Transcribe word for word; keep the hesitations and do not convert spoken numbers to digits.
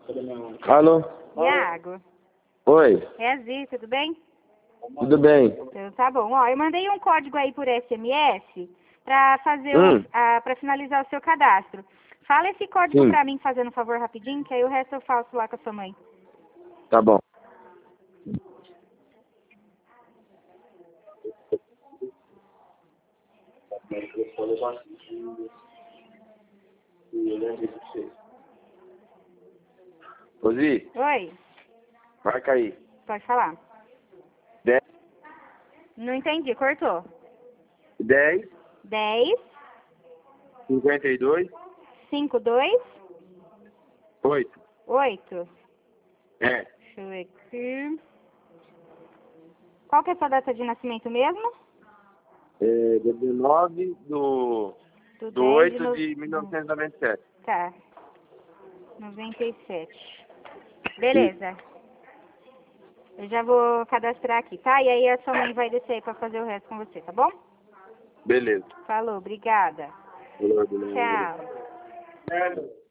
Alô? Iago, Oi, é a Zi, tudo bem? tudo bem? Então, tá bom. Ó, eu mandei um código aí por S M S pra fazer Hum. o, a, pra finalizar o seu cadastro. Fala esse código Sim. pra mim, fazendo um favor rapidinho, que aí o resto eu faço lá com a sua mãe. Tá bom. Rosi, Oi, marca aí. pode falar. dez, Não entendi, cortou. dez, dez, cinquenta e dois, cinquenta e dois, oito. oito. É, Deixa eu ver aqui. Qual que é a sua data de nascimento mesmo? é dezenove do, Do do dez de oito no... de mil novecentos e noventa e sete. Tá. noventa e sete. Beleza. Eu já vou cadastrar aqui, tá? E aí a sua mãe vai descer aí pra fazer o resto com você, tá bom? Beleza. Falou, obrigada. Beleza, beleza. Tchau.